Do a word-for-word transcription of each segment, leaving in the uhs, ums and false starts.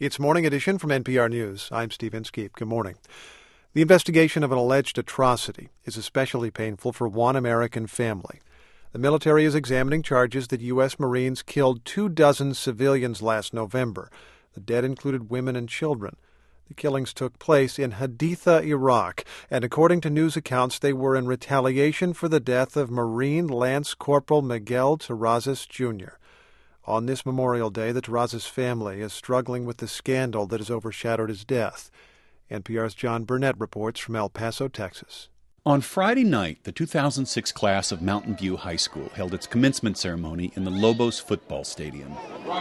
It's Morning Edition from N P R News. I'm Steve Inskeep. Good morning. The investigation of an alleged atrocity is especially painful for one American family. The military is examining charges that U S. Marines killed two dozen civilians last November. The dead included women and children. The killings took place in Haditha, Iraq, and according to news accounts, they were in retaliation for the death of Marine Lance Corporal Miguel Terrazas, Junior On this Memorial Day, the Terrazas family is struggling with the scandal that has overshadowed his death. N P R's John Burnett reports from El Paso, Texas. On Friday night, the two thousand six class of Mountain View High School held its commencement ceremony in the Lobos Football Stadium.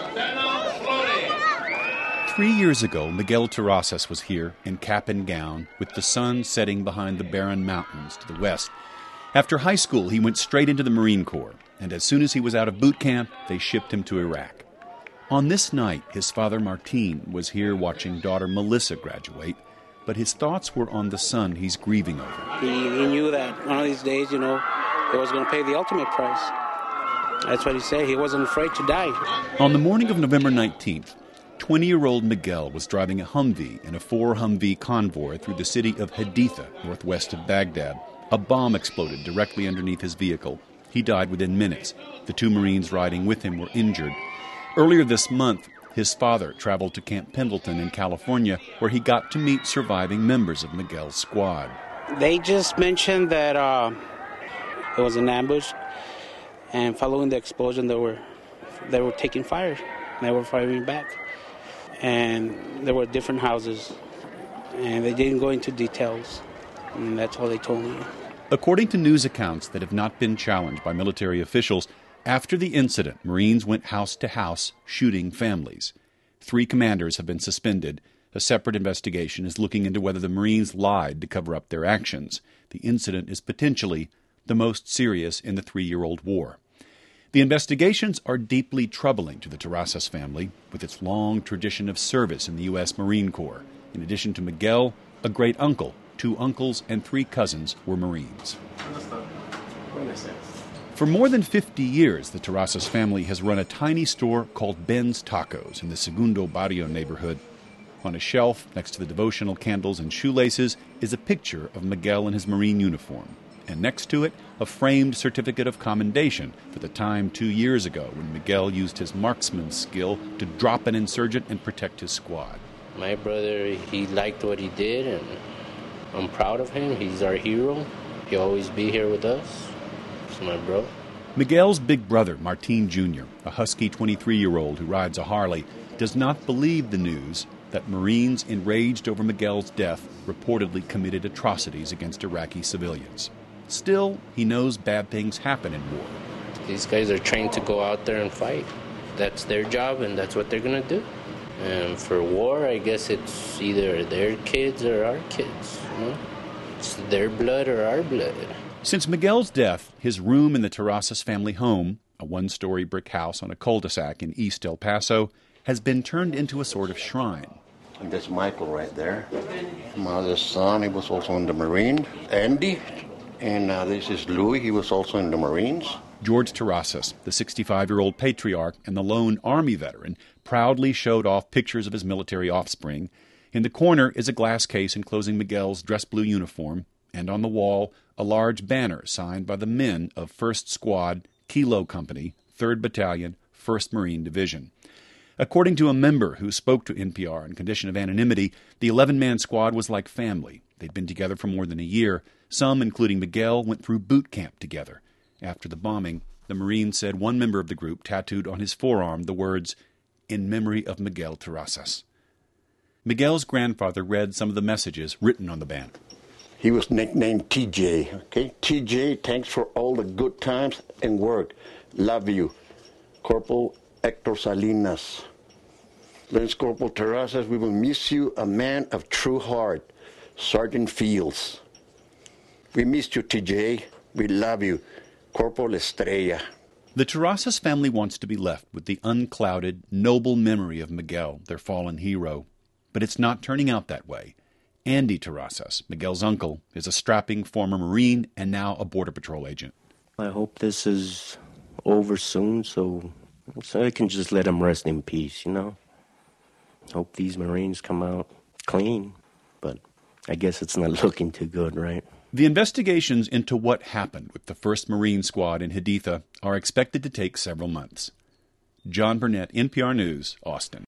Three years ago, Miguel Terrazas was here in cap and gown, with the sun setting behind the barren mountains to the west. After high school, he went straight into the Marine Corps, and as soon as he was out of boot camp, they shipped him to Iraq. On this night, his father Martin was here watching daughter Melissa graduate, but his thoughts were on the son he's grieving over. He, he knew that one of these days, you know, he was going to pay the ultimate price. That's what he said. He wasn't afraid to die. On the morning of November nineteenth, twenty-year-old Miguel was driving a Humvee in a four-Humvee convoy through the city of Haditha, northwest of Baghdad. A bomb exploded directly underneath his vehicle. He died within minutes. The two Marines riding with him were injured. Earlier this month, his father traveled to Camp Pendleton in California, where he got to meet surviving members of Miguel's squad. They just mentioned that uh, it was an ambush, and following the explosion, they were they were taking fire. They were firing back, and there were different houses, and they didn't go into details, and that's all they told me. According to news accounts that have not been challenged by military officials, after the incident, Marines went house to house shooting families. Three commanders have been suspended. A separate investigation is looking into whether the Marines lied to cover up their actions. The incident is potentially the most serious in the three-year-old war. The investigations are deeply troubling to the Terrazas family, with its long tradition of service in the U S. Marine Corps. In addition to Miguel, a great-uncle, two uncles, and three cousins were Marines. For more than fifty years, the Terrazas family has run a tiny store called Ben's Tacos in the Segundo Barrio neighborhood. On a shelf, next to the devotional candles and shoelaces, is a picture of Miguel in his Marine uniform. And next to it, a framed certificate of commendation for the time two years ago when Miguel used his marksman's skill to drop an insurgent and protect his squad. My brother, he liked what he did, and I'm proud of him. He's our hero. He'll always be here with us. He's my bro. Miguel's big brother, Martin Junior, a husky twenty-three-year-old who rides a Harley, does not believe the news that Marines enraged over Miguel's death reportedly committed atrocities against Iraqi civilians. Still, he knows bad things happen in war. These guys are trained to go out there and fight. That's their job, and that's what they're going to do. And for war, I guess it's either their kids or our kids. You know? It's their blood or our blood. Since Miguel's death, his room in the Terrazas family home, a one-story brick house on a cul-de-sac in East El Paso, has been turned into a sort of shrine. And that's Michael right there. My other son, he was also in the Marine. Andy. And uh, this is Louis. He was also in the Marines. George Terrazas, the sixty-five-year-old patriarch and the lone Army veteran, proudly showed off pictures of his military offspring. In the corner is a glass case enclosing Miguel's dress blue uniform, and on the wall, a large banner signed by the men of first Squad, Kilo Company, third Battalion, first Marine Division. According to a member who spoke to N P R on condition of anonymity, the eleven-man squad was like family. They'd been together for more than a year. Some, including Miguel, went through boot camp together. After the bombing, the Marine said one member of the group tattooed on his forearm the words, "In memory of Miguel Terrazas." Miguel's grandfather read some of the messages written on the banner. He was nicknamed T J, okay? T J, thanks for all the good times and work. Love you. Corporal Hector Salinas. Lance Corporal Terrazas, we will miss you, a man of true heart. Sergeant Fields. We missed you, T J. We love you. Corporal Estrella. The Terrazas family wants to be left with the unclouded, noble memory of Miguel, their fallen hero. But it's not turning out that way. Andy Terrazas, Miguel's uncle, is a strapping former Marine and now a Border Patrol agent. I hope this is over soon so, so I can just let him rest in peace, you know? hope these Marines come out clean. But I guess it's not looking too good, right? The investigations into what happened with the first Marine Squad in Haditha are expected to take several months. John Burnett, N P R News, Austin.